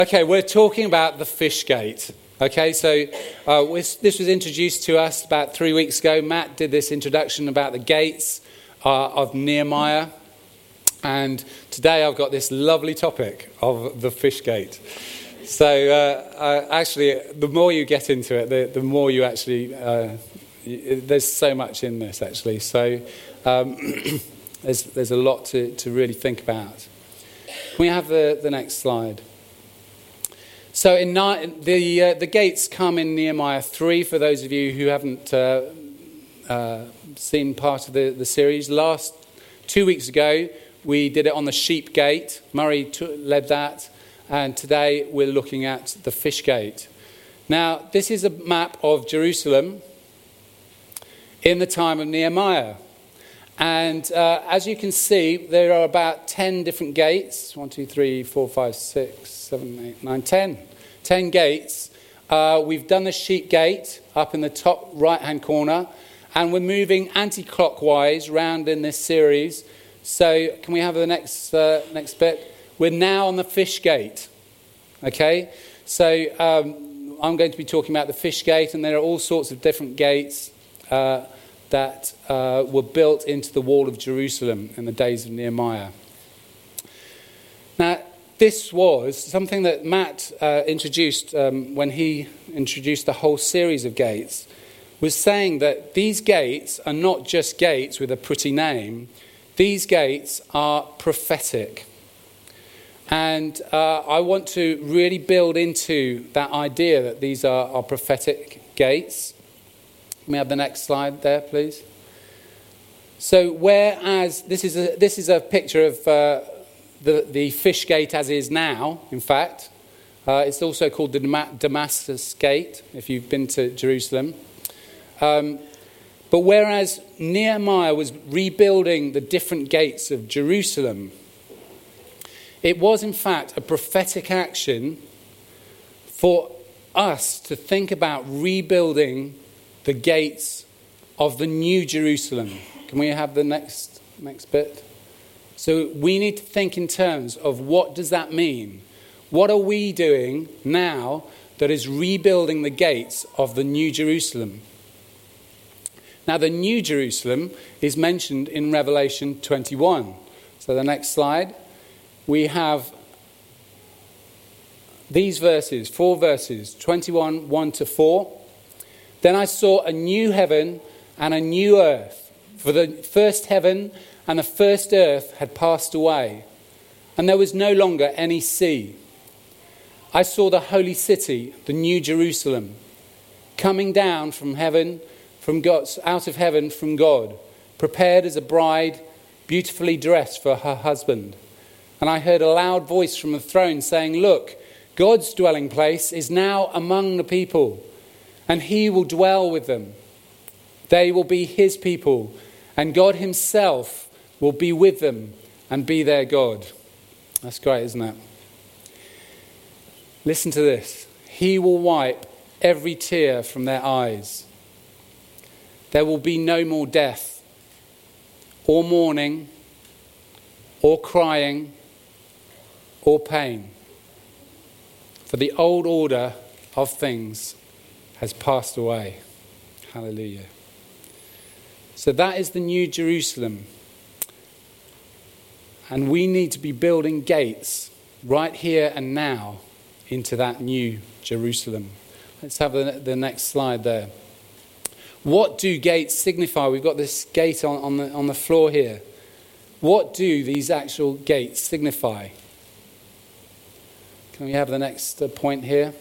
Okay, we're talking about the fish gate. Okay, so this was introduced to us about 3 weeks ago. Matt did this introduction about the gates of Nehemiah. And today I've got this lovely topic of the fish gate. So actually, the more you get into it, the more you actually... there's so much in this, actually. So there's a lot to really think about. Can we have the next slide? So the gates come in Nehemiah 3, for those of you who haven't seen part of the series. 2 weeks ago, we did it on the sheep gate. Murray led that. And today we're looking at the fish gate. Now, this is a map of Jerusalem in the time of Nehemiah. And as you can see, there are about 10 different gates. 1, 2, 3, 4, 5, 6, 7, 8, 9, 10. 10 gates. We've done the sheep gate up in the top right-hand corner. And we're moving anti-clockwise round in this series. So can we have the next bit? We're now on the fish gate. Okay? So I'm going to be talking about the fish gate. And there are all sorts of different gates that were built into the wall of Jerusalem in the days of Nehemiah. Now, this was something that Matt introduced when he introduced the whole series of gates, was saying that these gates are not just gates with a pretty name. These gates are prophetic. And I want to really build into that idea that these are prophetic gates. Can we have the next slide there, please? So whereas this is a picture of the fish gate as is now, in fact. It's also called the Damascus Gate, if you've been to Jerusalem. But whereas Nehemiah was rebuilding the different gates of Jerusalem, it was in fact a prophetic action for us to think about rebuilding the gates of the New Jerusalem. Can we have the next bit? So we need to think in terms of what does that mean? What are we doing now that is rebuilding the gates of the New Jerusalem? Now, the New Jerusalem is mentioned in Revelation 21. So the next slide. We have these verses, 4 verses, 21, 1 to 4. Then I saw a new heaven and a new earth, for the first heaven and the first earth had passed away, and there was no longer any sea. I saw the holy city, the New Jerusalem, coming down from heaven, from God, out of heaven from God, prepared as a bride, beautifully dressed for her husband. And I heard a loud voice from the throne saying, "Look, God's dwelling place is now among the people, and he will dwell with them. They will be his people, and God himself will be with them and be their God." That's great, isn't it? Listen to this. He will wipe every tear from their eyes. There will be no more death, or mourning, or crying, or pain. For the old order of things has passed away. Hallelujah. So that is the New Jerusalem. And we need to be building gates right here and now into that New Jerusalem. Let's have the next slide there. What do gates signify? We've got this gate on the floor here. What do these actual gates signify? Can we have the next point here?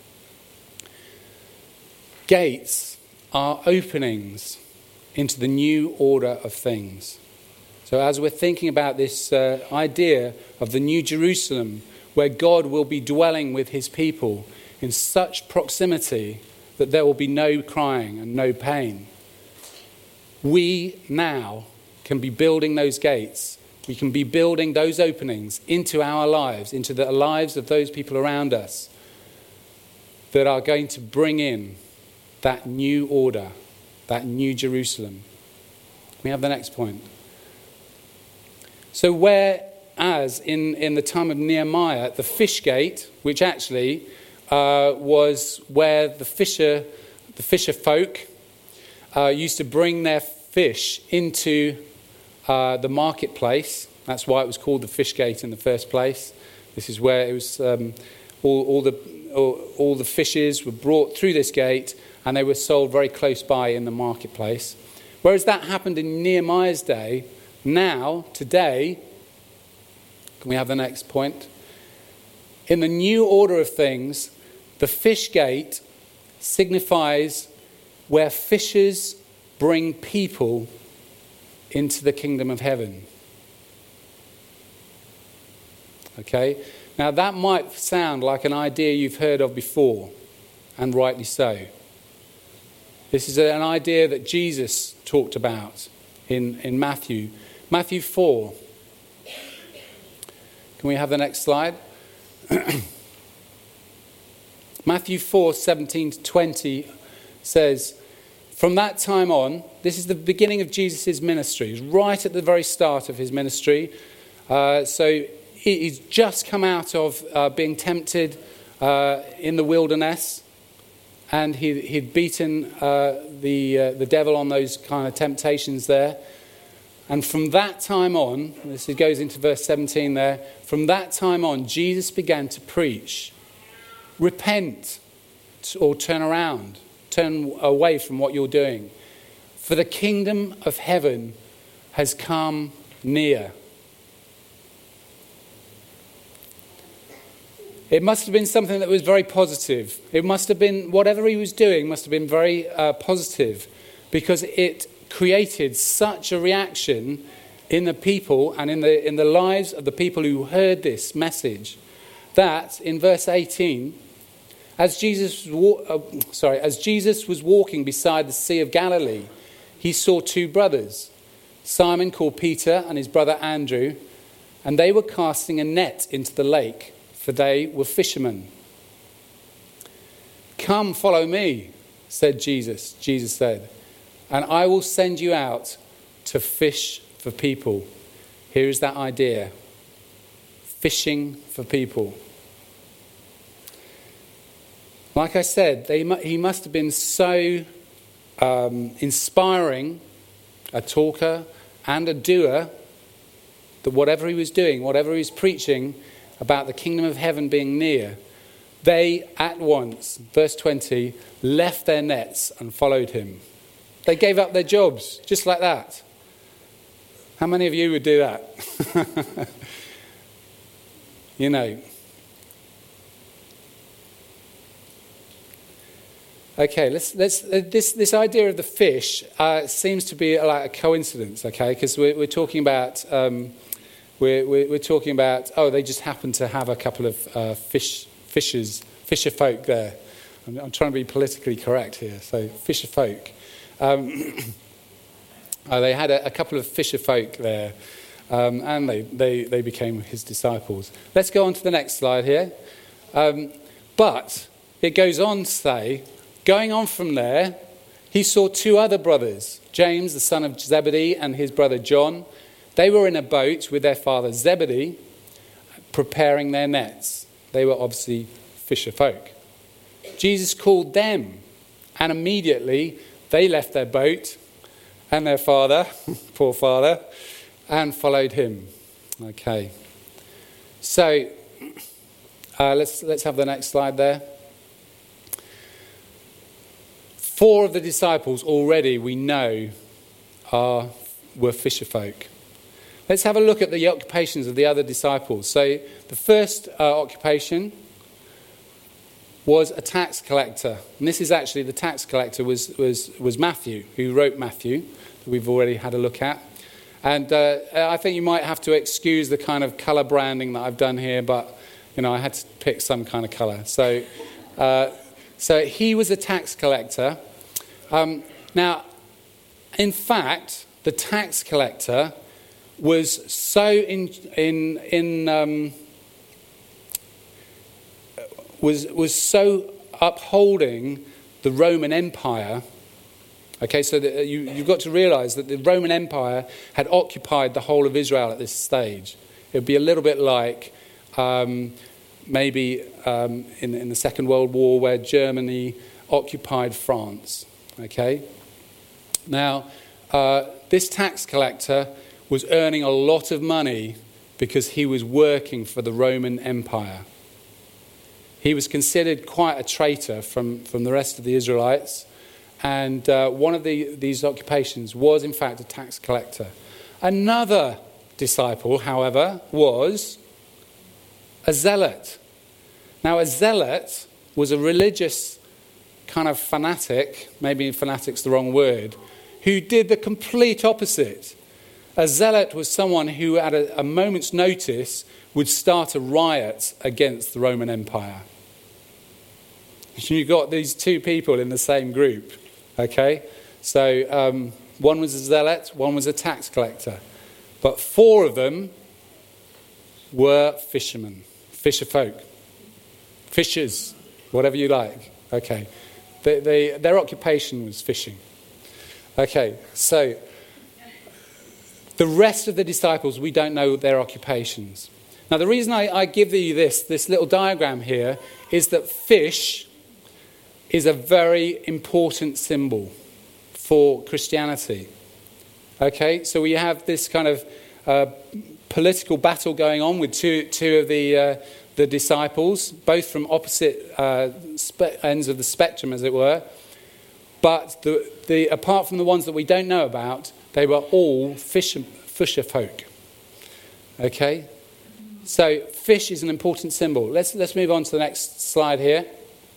Gates are openings into the new order of things. So as we're thinking about this idea of the New Jerusalem, where God will be dwelling with his people in such proximity that there will be no crying and no pain, we now can be building those gates. We can be building those openings into our lives, into the lives of those people around us that are going to bring in that new order, that New Jerusalem. We have the next point. So where as in the time of Nehemiah, the fish gate, which actually was where the fisher folk used to bring their fish into the marketplace. That's why it was called the fish gate in the first place. This is where it was all the fishes were brought through this gate, and they were sold very close by in the marketplace. Whereas that happened in Nehemiah's day, now, today, can we have the next point? In the new order of things, the fish gate signifies where fishers bring people into the kingdom of heaven. Okay? Now that might sound like an idea you've heard of before, and rightly so. This is an idea that Jesus talked about in Matthew. Matthew 4. Can we have the next slide? Matthew 4, 17 to 20 says, from that time on, this is the beginning of Jesus' ministry. It's right at the very start of his ministry. So he's just come out of being tempted in the wilderness. And he'd beaten the devil on those kind of temptations there. And from that time on, this goes into verse 17 there, from that time on, Jesus began to preach, repent or turn around, turn away from what you're doing. For the kingdom of heaven has come near. It must have been something that was very positive. It must have been, whatever he was doing must have been very positive, because it created such a reaction in the people and in the lives of the people who heard this message, that in verse 18, as Jesus was walking beside the Sea of Galilee, he saw two brothers, Simon called Peter and his brother Andrew, and they were casting a net into the lake, for they were fishermen. Come, follow me, said Jesus. Jesus said, and I will send you out to fish for people. Here is that idea. Fishing for people. Like I said, he must have been so inspiring, a talker and a doer, that whatever he was doing, whatever he was preaching about the kingdom of heaven being near, they at once, verse 20, left their nets and followed him. They gave up their jobs, just like that. How many of you would do that? You know. Okay, this idea of the fish seems to be like a coincidence, okay? Because we're talking about we're talking about they just happen to have a couple of fisher folk there. I'm trying to be politically correct here, so fisher folk. They had a couple of fisher folk there, and they became his disciples. Let's go on to the next slide here. But it goes on to say, going on from there, he saw two other brothers, James, the son of Zebedee, and his brother John. They were in a boat with their father Zebedee, preparing their nets. They were obviously fisher folk. Jesus called them, and immediately they left their boat and their father, poor father, and followed him. Okay. So let's have the next slide there. 4 of the disciples already we know were fisher folk. Let's have a look at the occupations of the other disciples. So the first occupation was a tax collector. And this is actually, the tax collector was Matthew, who wrote Matthew, that we've already had a look at. And I think you might have to excuse the kind of colour branding that I've done here, but, I had to pick some kind of colour. So he was a tax collector. Now, in fact, the tax collector was so was so upholding the Roman Empire. Okay, so you've got to realise that the Roman Empire had occupied the whole of Israel at this stage. It would be a little bit like maybe in the Second World War, where Germany occupied France. Okay? Now, this tax collector was earning a lot of money because he was working for the Roman Empire. He was considered quite a traitor from the rest of the Israelites, and one of these occupations was, in fact, a tax collector. Another disciple, however, was a zealot. Now, a zealot was a religious kind of fanatic, maybe fanatic's the wrong word, who did the complete opposite. A zealot was someone who, at a moment's notice, would start a riot against the Roman Empire. You've got these two people in the same group, okay? So one was a zealot, one was a tax collector. But four of them were fishermen, fisherfolk, fishers, whatever you like. Okay, their occupation was fishing. Okay, so the rest of the disciples, we don't know their occupations. Now, the reason I give you this little diagram here is that fish is a very important symbol for Christianity. Okay, so we have this kind of political battle going on with two of the disciples, both from opposite ends of the spectrum, as it were. But apart from the ones that we don't know about, they were all fisher folk. Okay, so fish is an important symbol. Let's move on to the next slide here.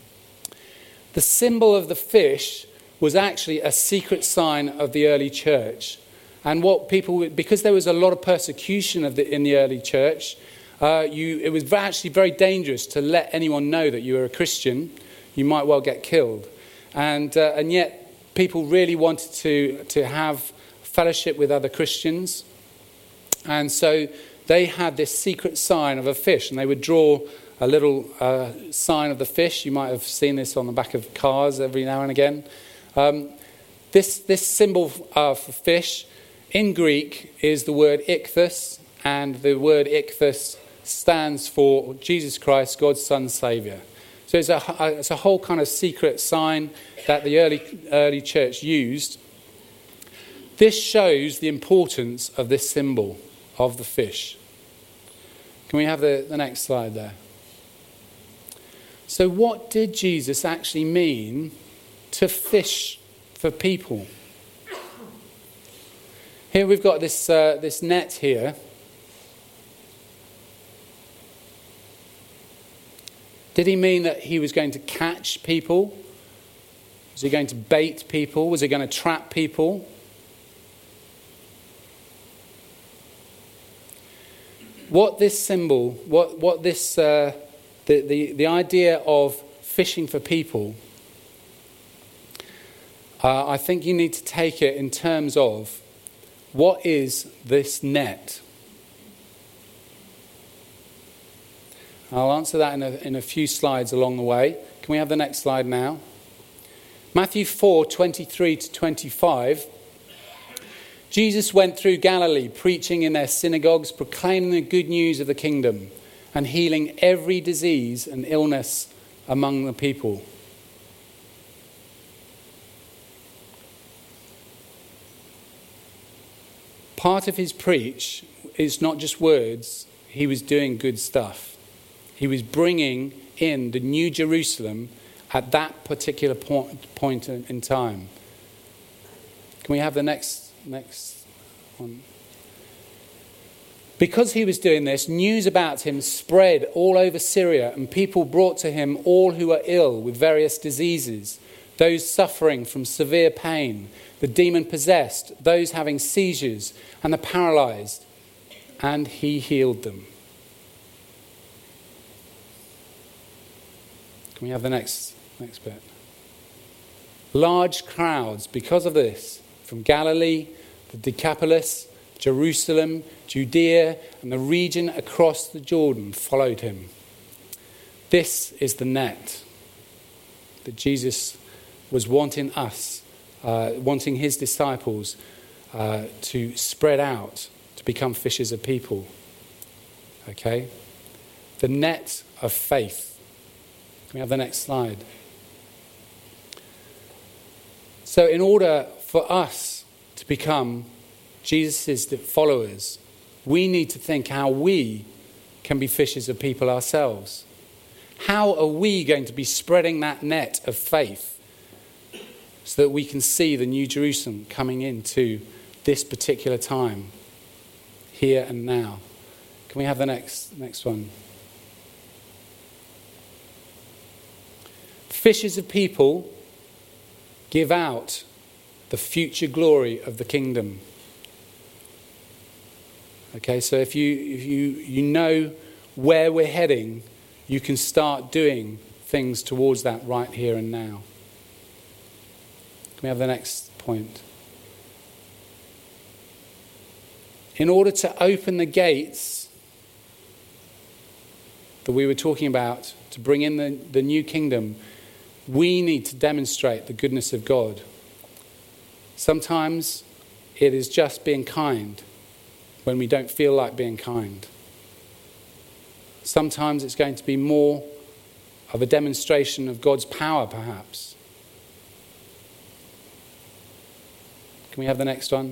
The symbol of the fish was actually a secret sign of the early church. And because there was a lot of persecution in the early church, it was actually very dangerous to let anyone know that you were a Christian. You might well get killed. And yet people really wanted to have fellowship with other Christians. And so they had this secret sign of a fish, and they would draw a little sign of the fish. You might have seen this on the back of cars every now and again. This symbol for fish in Greek is the word ichthus, and the word ichthus stands for Jesus Christ, God's Son, Saviour. So it's a whole kind of secret sign that the early church used. This shows the importance of this symbol of the fish. Can we have the next slide there? So what did Jesus actually mean to fish for people? Here we've got this net here. Did he mean that he was going to catch people? Was he going to bait people? Was he going to trap people? What this symbol, the idea of fishing for people, I think you need to take it in terms of, what is this net? I'll answer that in a few slides along the way. Can we have the next slide now? Matthew 4:23-25. Jesus went through Galilee, preaching in their synagogues, proclaiming the good news of the kingdom, and healing every disease and illness among the people. Part of his preach is not just words. He was doing good stuff. He was bringing in the New Jerusalem at that particular point in time. Can we have the next one? Because he was doing this, news about him spread all over Syria, and people brought to him all who were ill with various diseases, those suffering from severe pain, the demon-possessed, those having seizures, and the paralyzed, and he healed them. Can we have the next bit? Large crowds, because of this, from Galilee, the Decapolis, Jerusalem, Judea, and the region across the Jordan followed him. This is the net that Jesus was wanting his disciples to spread out, to become fishers of people. Okay? The net of faith. Can we have the next slide? So in order for us to become Jesus' followers, we need to think how we can be fishers of people ourselves. How are we going to be spreading that net of faith so that we can see the New Jerusalem coming into this particular time, here and now? Can we have the next one? Fishers of people give out the future glory of the kingdom. Okay, so if you know where we're heading, you can start doing things towards that right here and now. Can we have the next point? In order to open the gates that we were talking about, to bring in the new kingdom, we need to demonstrate the goodness of God. Sometimes it is just being kind when we don't feel like being kind. Sometimes it's going to be more of a demonstration of God's power, perhaps. Can we have the next one?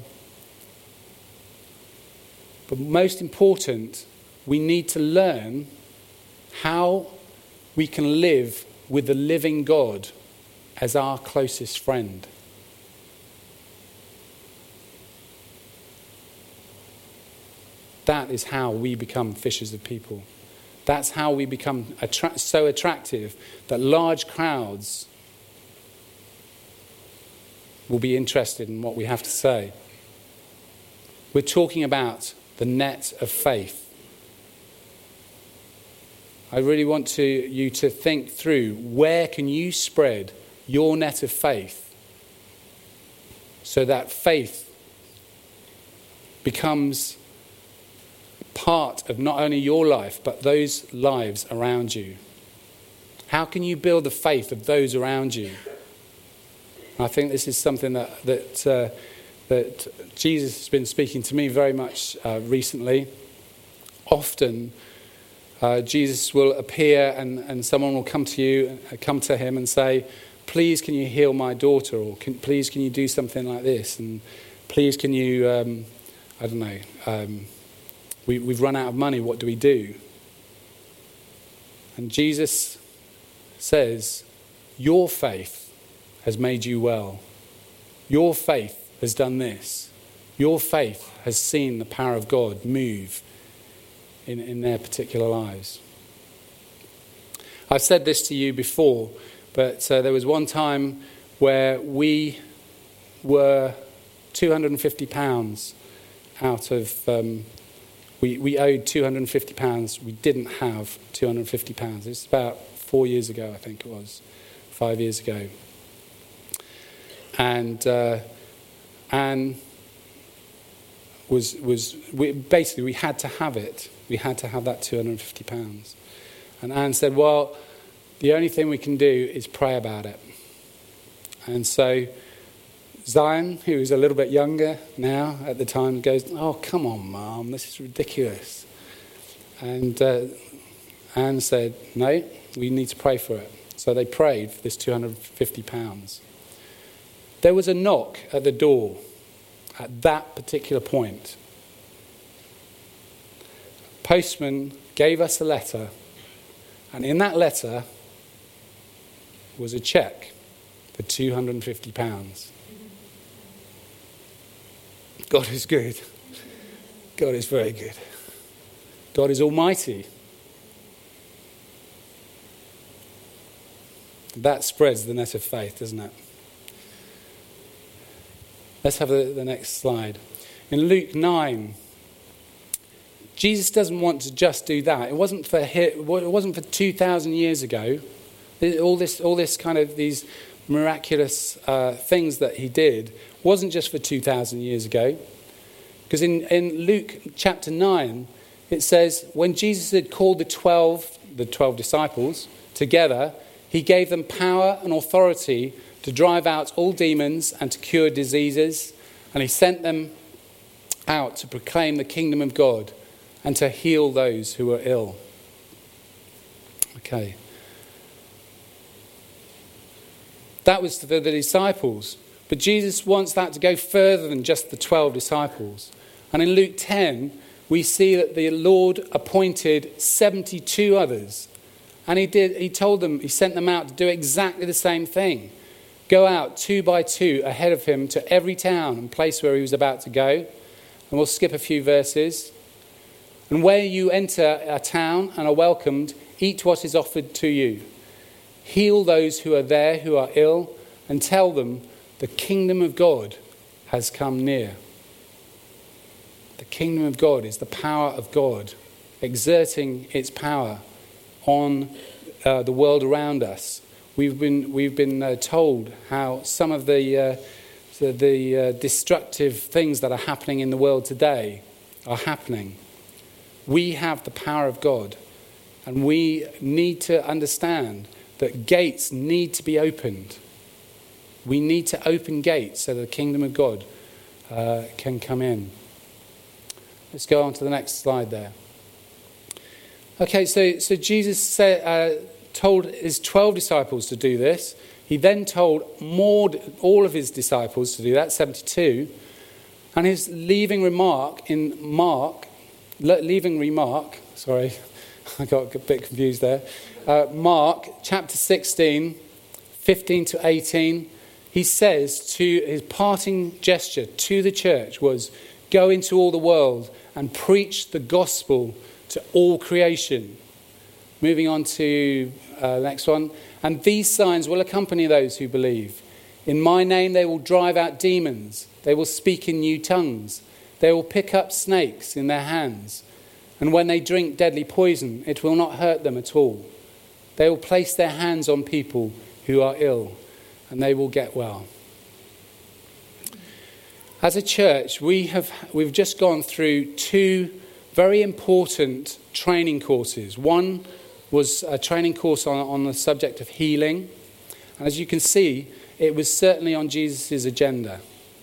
But most important, we need to learn how we can live with the living God as our closest friend. That is how we become fishers of people. That's how we become so attractive that large crowds will be interested in what we have to say. We're talking about the net of faith. I really want you to think through, where can you spread your net of faith so that faith becomes part of not only your life but those lives around you? How can you build the faith of those around you? I think this is something that Jesus has been speaking to me very much recently. Often Jesus will appear and someone will come to him and say, please can you heal my daughter, or please can you do something like this, and please can you, I don't know, we've run out of money, what do we do? And Jesus says, your faith has made you well. Your faith has done this. Your faith has seen the power of God move in their particular lives. I've said this to you before, but there was one time where we were £250 out of... We owed £250. We didn't have £250. It's about 4 years ago, I think it was. 5 years ago. And Anne we had to have it. We had to have that £250. And Anne said, well, the only thing we can do is pray about it. And so Zion, who is a little bit younger now at the time, goes, oh, come on, Mum, this is ridiculous. And Anne said, no, we need to pray for it. So they prayed for this £250. There was a knock at the door at that particular point. Postman gave us a letter, and in that letter was a cheque for £250. God is good. God is very good. God is almighty. That spreads the net of faith, doesn't it? Let's have the next slide. In Luke 9, Jesus doesn't want to just do that. It wasn't for 2,000 years ago. All this kind of these miraculous things that he did wasn't just for 2,000 years ago. Because in Luke chapter 9, it says, when Jesus had called the 12 disciples together, he gave them power and authority to drive out all demons and to cure diseases. And he sent them out to proclaim the kingdom of God and to heal those who are ill. Okay. That was for the disciples. But Jesus wants that to go further than just the 12 disciples. And in Luke 10, we see that the Lord appointed 72 others. And he told them, he sent them out to do exactly the same thing. Go out 2 by 2 ahead of him to every town and place where he was about to go. And we'll skip a few verses. And where you enter a town and are welcomed, eat what is offered to you. Heal those who are there who are ill, and tell them the kingdom of God has come near. The kingdom of God is the power of God exerting its power on the world around us. We've been told how some of the destructive things that are happening in the world today are happening. We have the power of God, and we need to understand that gates need to be opened. We need to open gates so the kingdom of God can come in. Let's go on to the next slide there. Okay, so Jesus told his 12 disciples to do this. He then told all of his disciples to do that, 72. And his leaving remark, sorry, I got a bit confused there. Mark chapter 16, 15 to 18, he says to his parting gesture to the church was, go into all the world and preach the gospel to all creation. Moving on to the next one. And these signs will accompany those who believe. In my name they will drive out demons. They will speak in new tongues. They will pick up snakes in their hands. And when they drink deadly poison, it will not hurt them at all. They will place their hands on people who are ill, and they will get well. As a church, we've just gone through 2 very important training courses. One was a training course on the subject of healing. And as you can see, it was certainly on Jesus' agenda.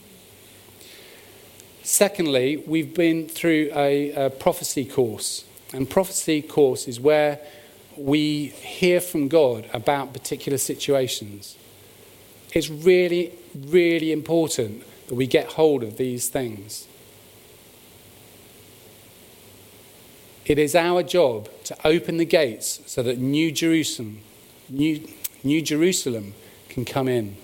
Secondly, we've been through a prophecy course. And prophecy course is where we hear from God about particular situations. It's really, really important that we get hold of these things. It is our job to open the gates so that New Jerusalem can come in.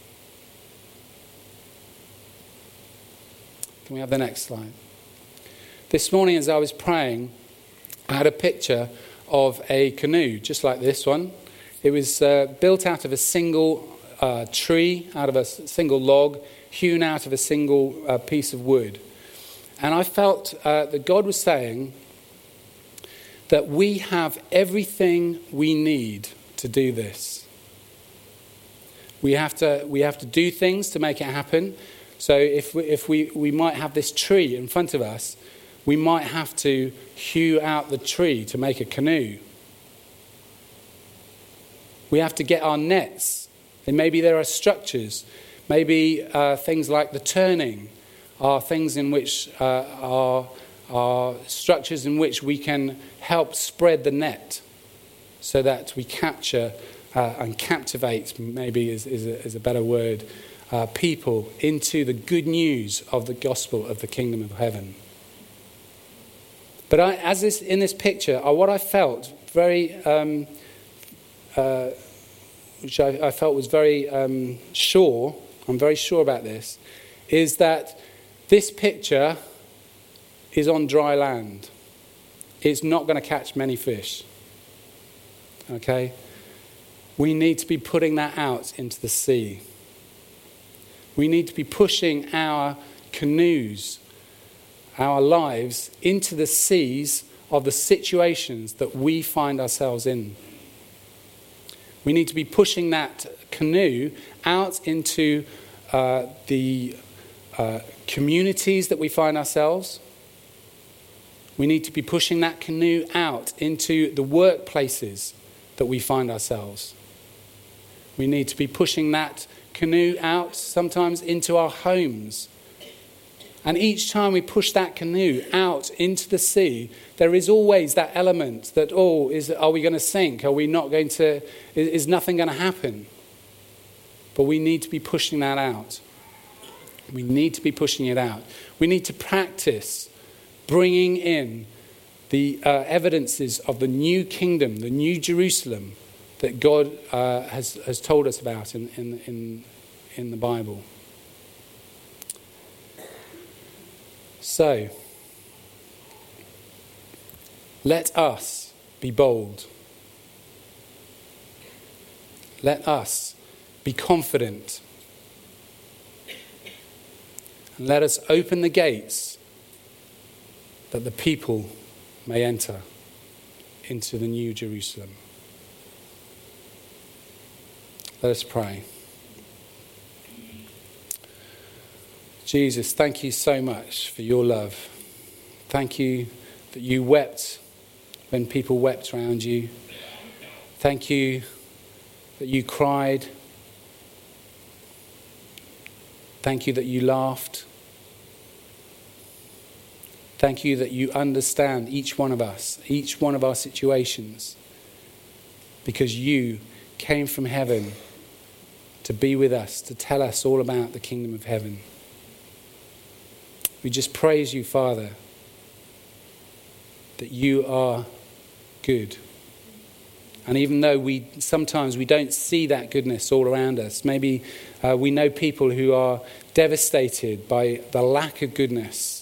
Can we have the next slide? This morning as I was praying, I had a picture of a canoe, just like this one. It was built out of a single tree, out of a single log, hewn out of a single piece of wood. And I felt that God was saying that we have everything we need to do this. We have to do things to make it happen. So if we might have this tree in front of us, we might have to hew out the tree to make a canoe. We have to get our nets. And maybe there are structures. Maybe things like the turning are things in which are structures in which we can help spread the net so that we capture and captivate, maybe is a better word, people into the good news of the gospel of the kingdom of heaven. But in this picture, what I felt very, which I felt was very sure, I'm very sure about this, is that this picture is on dry land. It's not going to catch many fish. Okay? We need to be putting that out into the sea. We need to be pushing our canoes, our lives, into the seas of the situations that we find ourselves in. We need to be pushing that canoe out into the communities that we find ourselves. We need to be pushing that canoe out into the workplaces that we find ourselves. We need to be pushing that canoe out sometimes into our homes And each time we push that canoe out into the sea, there is always that element that, are we going to sink? Are we not going to, is nothing going to happen? But we need to be pushing that out. We need to be pushing it out. We need to practice bringing in the evidences of the new kingdom, the new Jerusalem that God has told us about in the Bible. So, let us be bold. Let us be confident. And let us open the gates that the people may enter into the new Jerusalem. Let us pray. Jesus, thank you so much for your love. Thank you that you wept when people wept around you. Thank you that you cried. Thank you that you laughed. Thank you that you understand each one of us, each one of our situations, because you came from heaven to be with us, to tell us all about the kingdom of heaven. We just praise you, Father, that you are good. And even though sometimes we don't see that goodness all around us, maybe we know people who are devastated by the lack of goodness.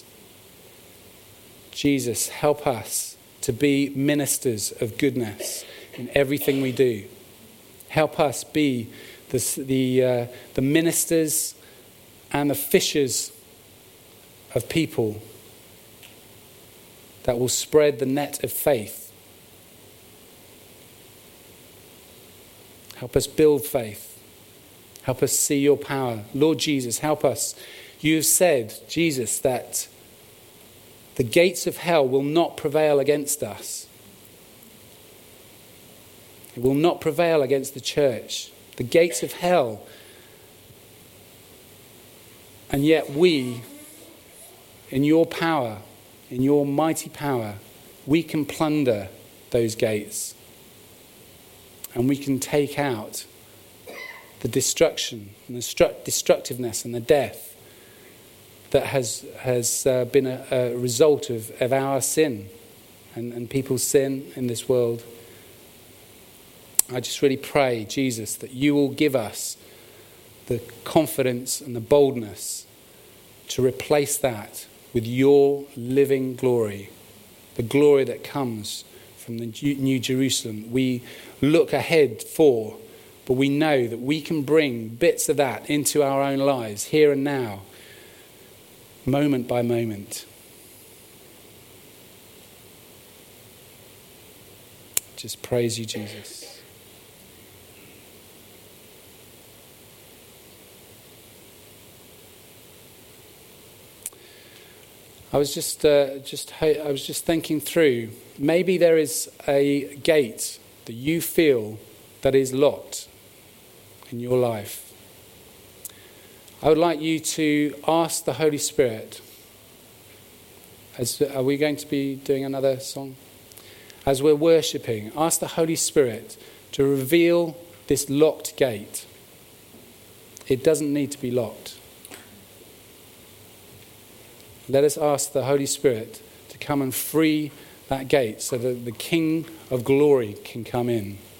Jesus, help us to be ministers of goodness in everything we do. Help us be the ministers and the fishers of people that will spread the net of faith. Help us build faith. Help us see your power. Lord Jesus, help us. You have said, Jesus, that the gates of hell will not prevail against us. It will not prevail against the church. The gates of hell. And yet we, in your power, in your mighty power, we can plunder those gates. And we can take out the destruction and the destructiveness and the death that has been a result of our sin and people's sin in this world. I just really pray, Jesus, that you will give us the confidence and the boldness to replace that with your living glory, the glory that comes from the New Jerusalem we look ahead for, but we know that we can bring bits of that into our own lives here and now, moment by moment. Just praise you, Jesus. I was just thinking through, maybe there is a gate that you feel that is locked in your life. I would like you to ask the Holy Spirit. Are we going to be doing another song? As we're worshipping, ask the Holy Spirit to reveal this locked gate. It doesn't need to be locked. Let us ask the Holy Spirit to come and free that gate so that the King of Glory can come in.